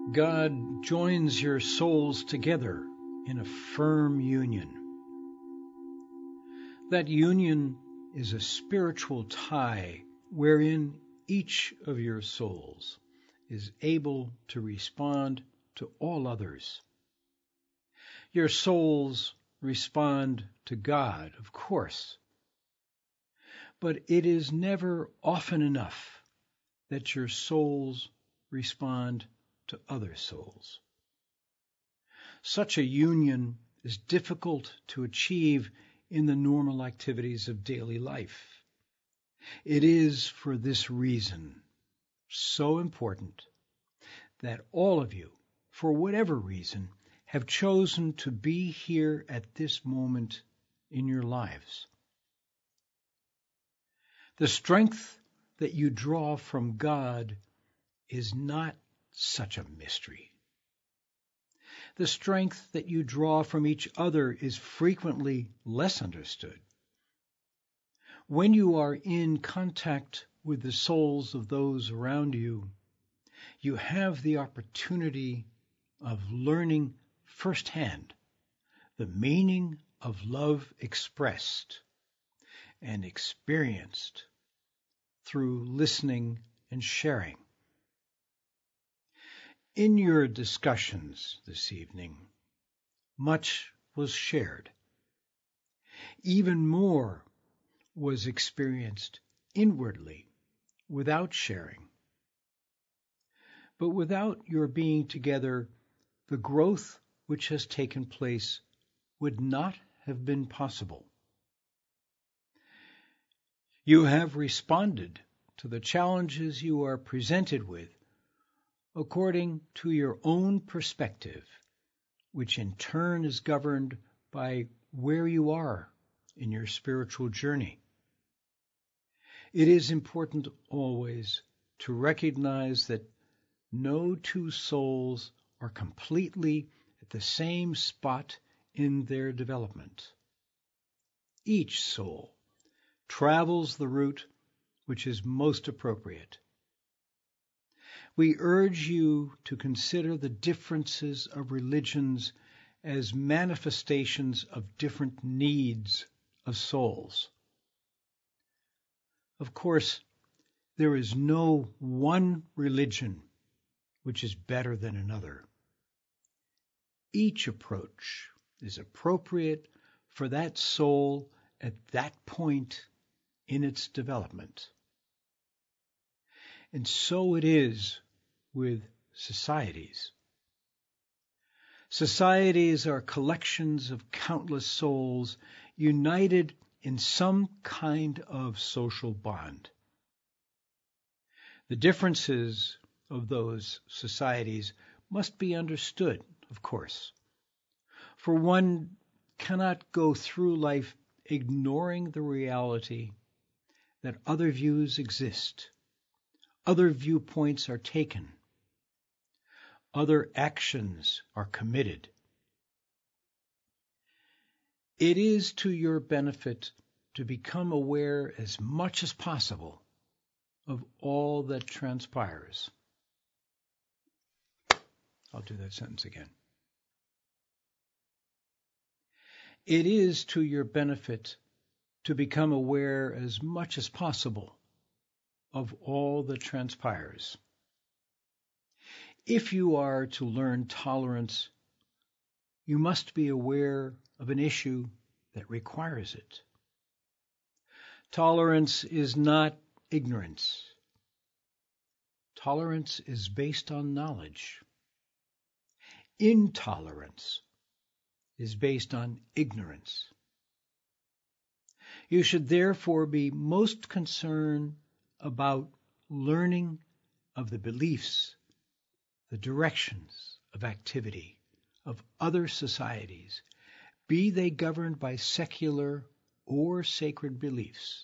God joins your souls together in a firm union. That union is a spiritual tie wherein each of your souls is able to respond to all others. Your souls respond to God, of course, but it is never often enough that your souls respond to other souls. Such a union is difficult to achieve in the normal activities of daily life. It is for this reason so important that all of you, for whatever reason, have chosen to be here at this moment in your lives. The strength that you draw from God is not such a mystery. The strength that you draw from each other is frequently less understood. When you are in contact with the souls of those around you, you have the opportunity of learning firsthand the meaning of love expressed and experienced through listening and sharing. In your discussions this evening, much was shared. Even more was experienced inwardly without sharing. But without your being together, the growth which has taken place would not have been possible. You have responded to the challenges you are presented with according to your own perspective, which in turn is governed by where you are in your spiritual journey. It is important always to recognize that no two souls are completely at the same spot in their development. Each soul travels the route which is most appropriate. We urge you to consider the differences of religions as manifestations of different needs of souls. Of course, there is no one religion which is better than another. Each approach is appropriate for that soul at that point in its development. And so it is with societies. Societies are collections of countless souls united in some kind of social bond. The differences of those societies must be understood, of course, for one cannot go through life ignoring the reality that other views exist, other viewpoints are taken, other actions are committed. It is to your benefit to become aware as much as possible of all that transpires. I'll do that sentence again. It is to your benefit to become aware as much as possible of all that transpires. If you are to learn tolerance, you must be aware of an issue that requires it. Tolerance is not ignorance. Tolerance is based on knowledge. Intolerance is based on ignorance. You should therefore be most concerned about learning of the beliefs, the directions of activity of other societies, be they governed by secular or sacred beliefs.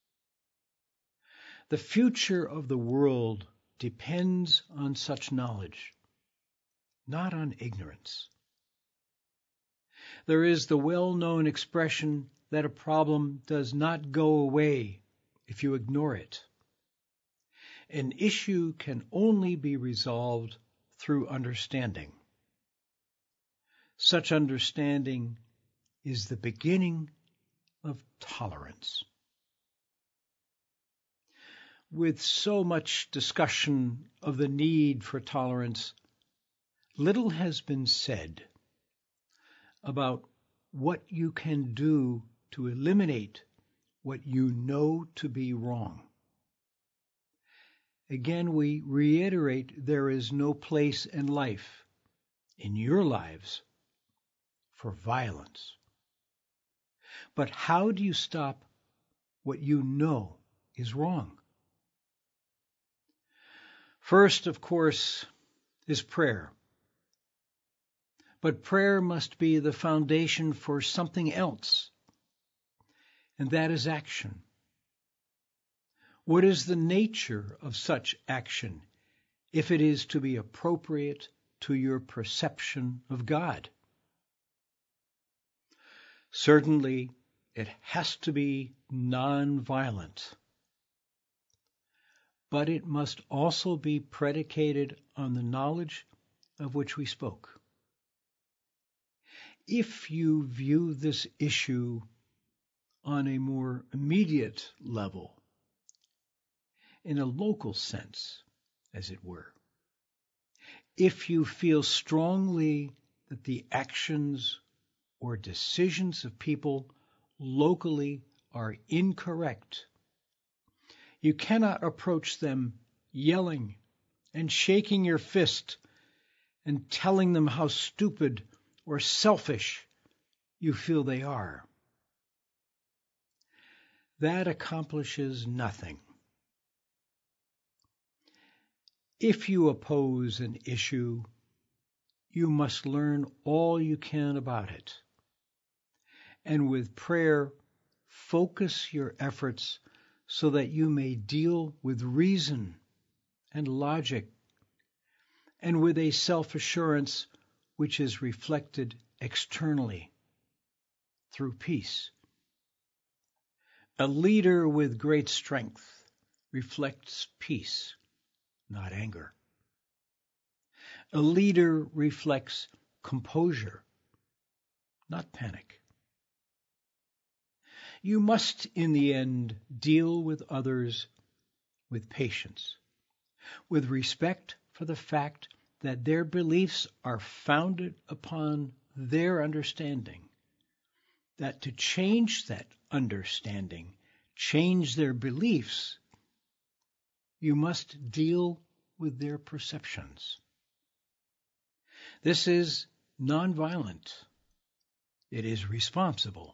The future of the world depends on such knowledge, not on ignorance. There is the well-known expression that a problem does not go away if you ignore it. An issue can only be resolved through understanding. Such understanding is the beginning of tolerance. With so much discussion of the need for tolerance, little has been said about what you can do to eliminate what you know to be wrong. Again, we reiterate there is no place in life, in your lives, for violence. But how do you stop what you know is wrong? First, of course, is prayer. But prayer must be the foundation for something else, and that is action. What is the nature of such action if it is to be appropriate to your perception of God? Certainly, it has to be non-violent. But it must also be predicated on the knowledge of which we spoke. If you view this issue on a more immediate level, in a local sense, as it were, if you feel strongly that the actions or decisions of people locally are incorrect, you cannot approach them yelling and shaking your fist and telling them how stupid or selfish you feel they are. That accomplishes nothing. If you oppose an issue, you must learn all you can about it. And with prayer, focus your efforts so that you may deal with reason and logic, and with a self-assurance which is reflected externally through peace. A leader with great strength reflects peace, not anger. A leader reflects composure, not panic. You must, in the end, deal with others with patience, with respect for the fact that their beliefs are founded upon their understanding, that to change that understanding, change their beliefs, you must deal with their perceptions. This is nonviolent. It is responsible.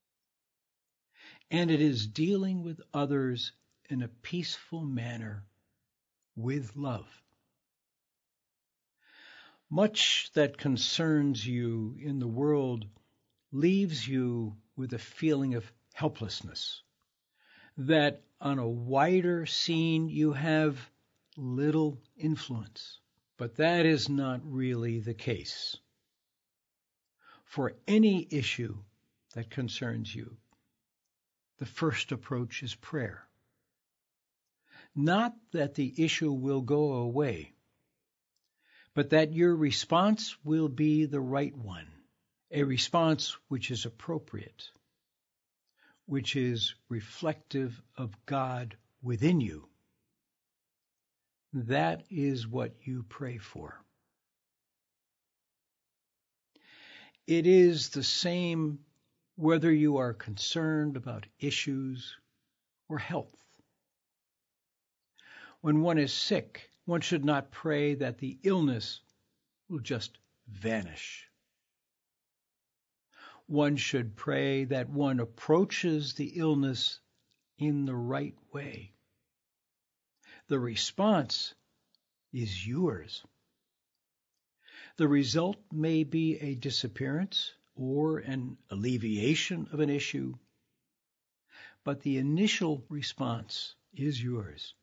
And it is dealing with others in a peaceful manner with love. Much that concerns you in the world leaves you with a feeling of helplessness, that on a wider scene you have little influence. But that is not really the case. For any issue that concerns you, the first approach is prayer. Not that the issue will go away, but that your response will be the right one, a response which is appropriate, which is reflective of God within you. That is what you pray for. It is the same whether you are concerned about issues or health. When one is sick, one should not pray that the illness will just vanish. One should pray that one approaches the illness in the right way. The response is yours. The result may be a disappearance or an alleviation of an issue, but the initial response is yours.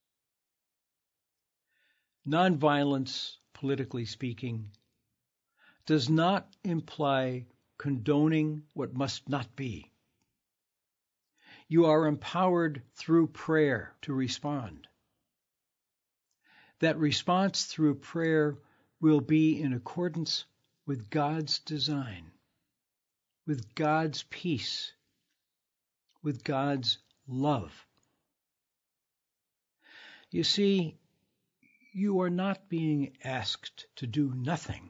Nonviolence, politically speaking, does not imply condoning what must not be. You are empowered through prayer to respond. That response through prayer will be in accordance with God's design, with God's peace, with God's love. You see, you are not being asked to do nothing.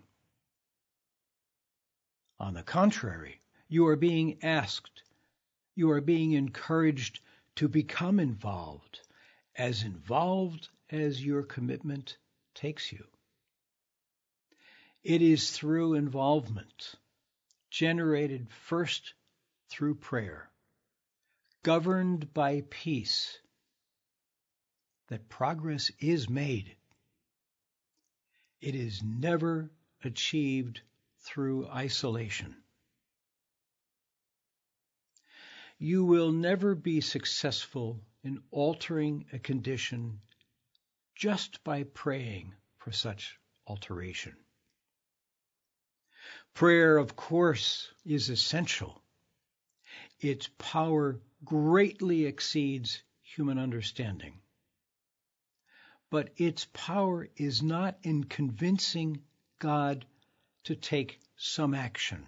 On the contrary, you are being asked, you are being encouraged to become involved as your commitment takes you. It is through involvement, generated first through prayer, governed by peace, that progress is made. It is never achieved through isolation. You will never be successful in altering a condition just by praying for such alteration. Prayer, of course, is essential. Its power greatly exceeds human understanding. But its power is not in convincing God to take some action.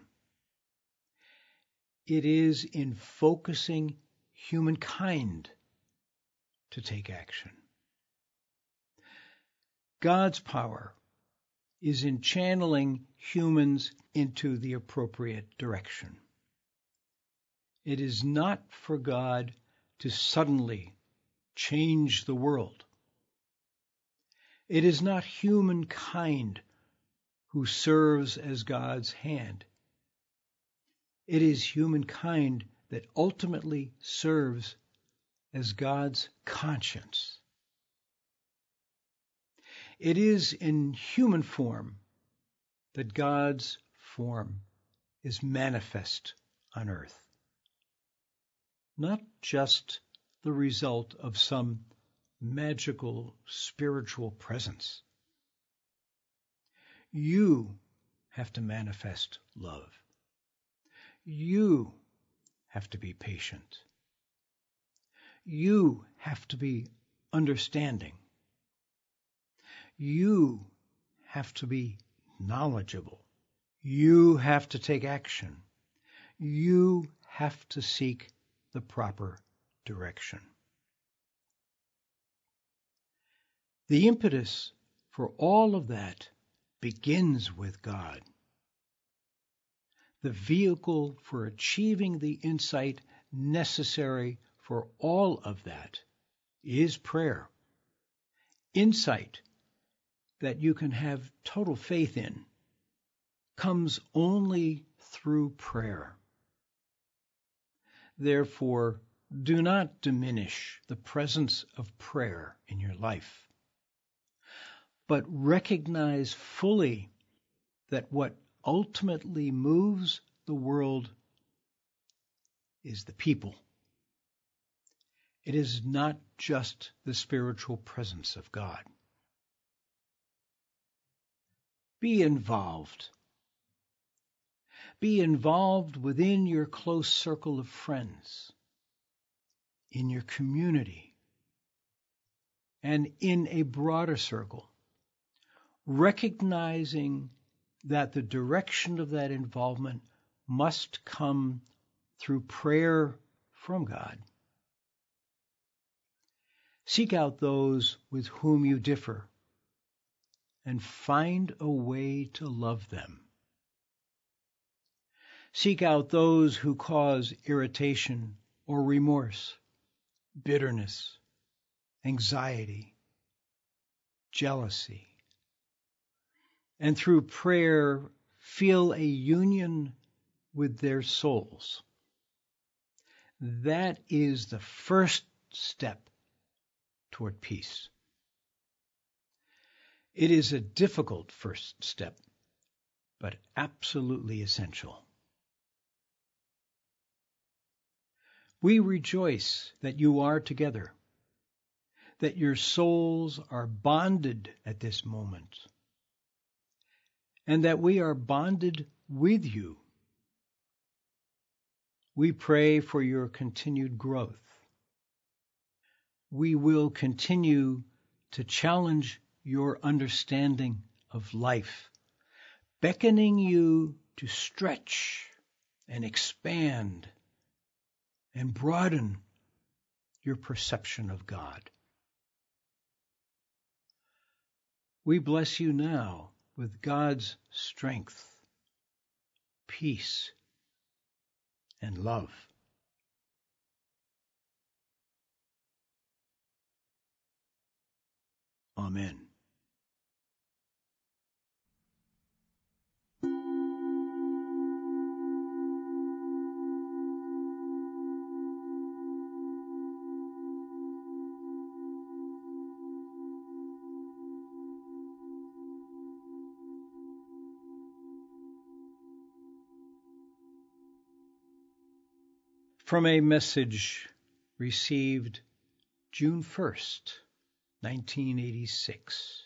It is in focusing humankind to take action. God's power is in channeling humans into the appropriate direction. It is not for God to suddenly change the world. It is not humankind who serves as God's hand. It is humankind that ultimately serves as God's conscience. It is in human form that God's form is manifest on earth, not just the result of some magical spiritual presence. You have to manifest love. You have to be patient. You have to be understanding. You have to be knowledgeable. You have to take action. You have to seek the proper direction. The impetus for all of that begins with God. The vehicle for achieving the insight necessary for all of that is prayer. Insight that you can have total faith in comes only through prayer. Therefore, do not diminish the presence of prayer in your life, but recognize fully that what ultimately moves the world is the people. It is not just the spiritual presence of God. Be involved. Be involved within your close circle of friends, in your community, and in a broader circle, recognizing that the direction of that involvement must come through prayer from God. Seek out those with whom you differ and find a way to love them. Seek out those who cause irritation or remorse, bitterness, anxiety, jealousy, and through prayer feel a union with their souls. That is the first step toward peace. It is a difficult first step, but absolutely essential. We rejoice that you are together, that your souls are bonded at this moment, and that we are bonded with you. We pray for your continued growth. We will continue to challenge your understanding of life, beckoning you to stretch and expand and broaden your perception of God. We bless you now with God's strength, peace, and love. Amen. From a message received June 1st, 1986.